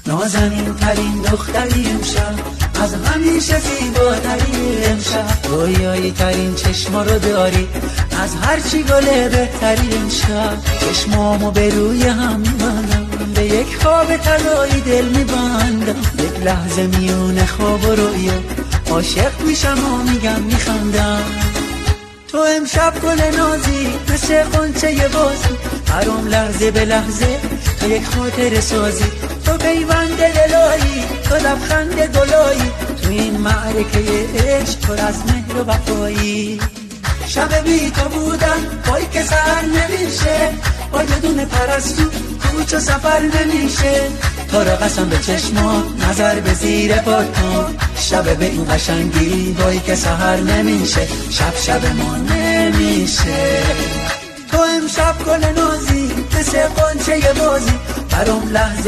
نازنین ترین دختری امشب، از همیشه زیباتری امشب. رویایی ترین چشما رو داری، از هرچی گله بهتری امشب. چشمامو به روی هم میبندم، به یک خواب طلایی دل میبندم. یک لحظه میونه خواب و رویا عاشق میشم و میگم میخندم. تو امشب گل نازی مثل غنچه بازی، برام لحظه به لحظه تو یک خاطر سازی. تو پیوند دلایی، تو لبخند گلایی، تو این معرکه عشق پر از مهر و وفایی. شب بی تو بودم وای که سر نمیشه، با بدون پرستو کوچ و سفر نمیشه. تو را قسم به چشمات نظر به زیر پاتون، شب به این قشنگی وای که سحر نمیشه، شب ما نمیشه. تو امشب گل نازی مثل غنچه بازی، برام لحظه